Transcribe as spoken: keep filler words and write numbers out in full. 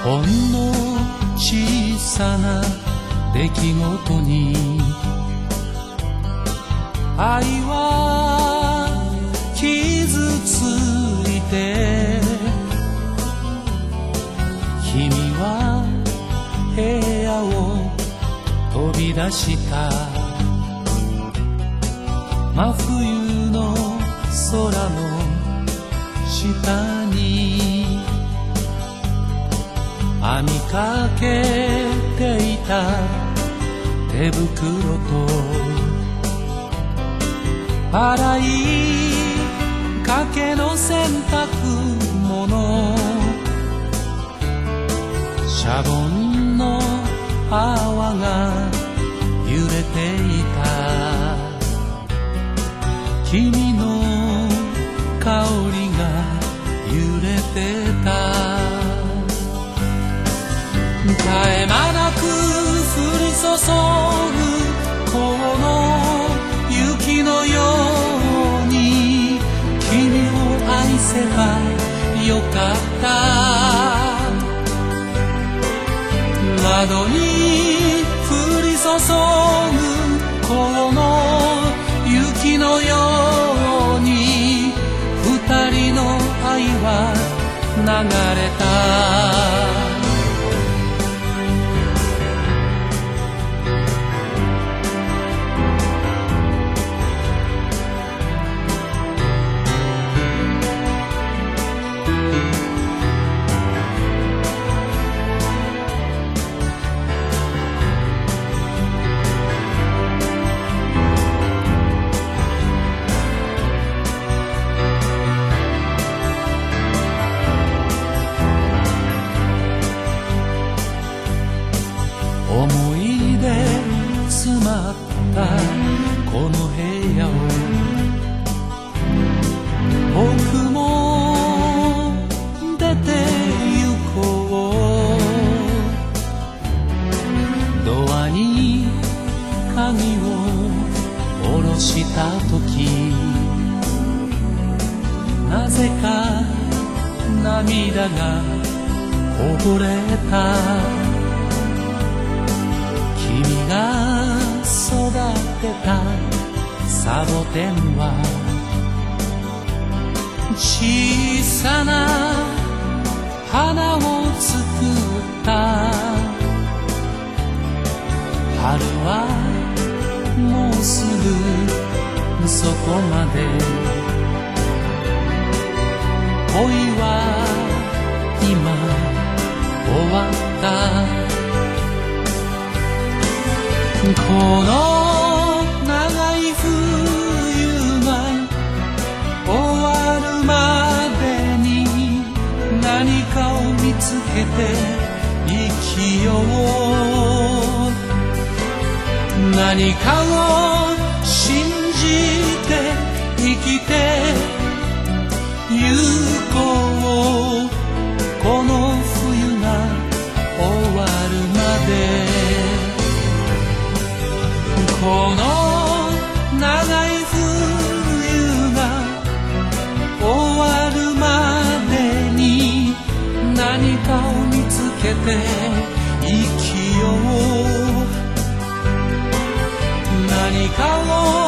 ほんの小さな出来事に愛は傷ついて、君は部屋を飛び出した。真冬の空の下に編みかけていた手袋と洗いかけの洗濯物、シャボンの泡が揺れていた。君の香りが揺れてた。絶え間なく降り注ぐこの雪のように君を愛せばよかった。窓に降り注ぐこの雪のように二人の愛は流れた。思い出詰まったこの部屋を僕も出て行こう。ドアに鍵を下ろした時、なぜか涙がこぼれた。君が育てたサボテンは小さな花を作った。春はもうすぐそこまで。恋は今終わった。この長い冬が終わるまでに何かを見つけて生きよう。何かを信じて生きてゆこう。この冬が終わるまで。この長い冬が終わるまでに何かを見つけて生きよう。何かを